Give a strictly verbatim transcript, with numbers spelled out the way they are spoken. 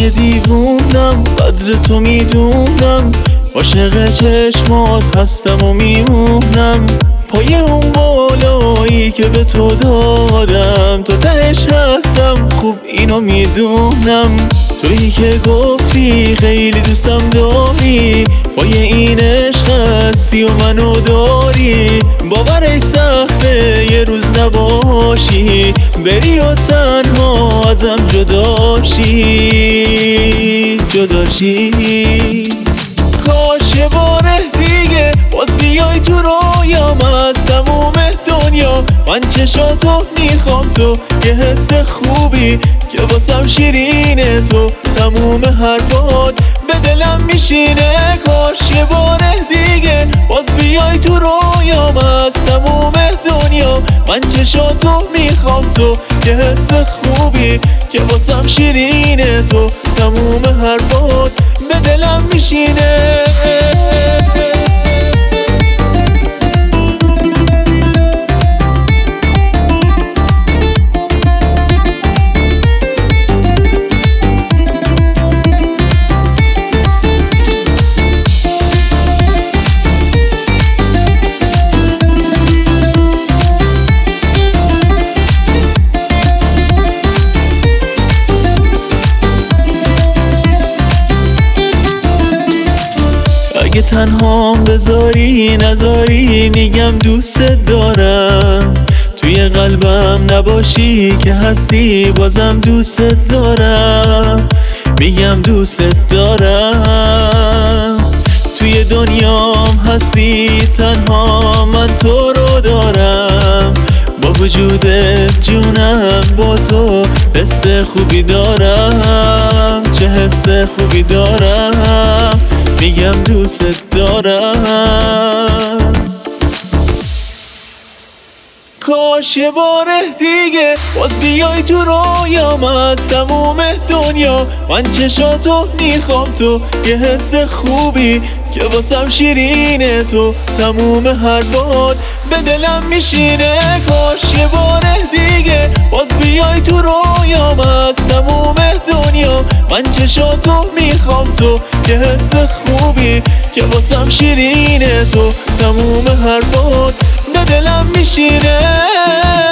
یه دیوونم، قدر تو میدونم، عاشق چشمات هستم و میمونم. پای اون بالایی که به تو دادم، تو تهش هستم، خوب اینو میدونم. تویی که گفتی خیلی دوستم داری، پای این عشق هستی و منو داری. باورش سخته یه روز نباشی، بری و تنها ازم جداشی جداشی. کاش یه باره دیگه باز بیای تو رویام، از تموم دنیا من چشاتو میخوام. تو یه حس خوبی که واسم شیرینه، تو تموم حرفات به دلم میشینه. کاش یه باره دیگه باز بیای تو رویام، از تموم دنیا من چشاتو میخوام. تو یه حس خوبی که واسم شیرینه، تو تموم حرفات به دلم میشینه. اگه تنهام بذاری نذاری، میگم دوست دارم. توی قلبم نباشی که هستی، بازم دوست دارم. میگم دوست دارم. توی دنیام هستی تنها، من تو رو دارم. با وجودت جونم، با تو حس خوبی دارم. چه حس خوبی دارم، میگم دوست دارم. کاش یه باره دیگه باز بیای تو رویام، از تموم دنیا من چشاتو میخوام. تو یه حس خوبی که واسم شیرینه، تو تموم حرفات به دلم میشینه. کاش یه باره دیگه باز بیای تو رویام، از تموم دنیا من چشاتو میخوام. تو یه حس خوبی که واسم شیرینه، تو تموم حرفات به دلم میشینه.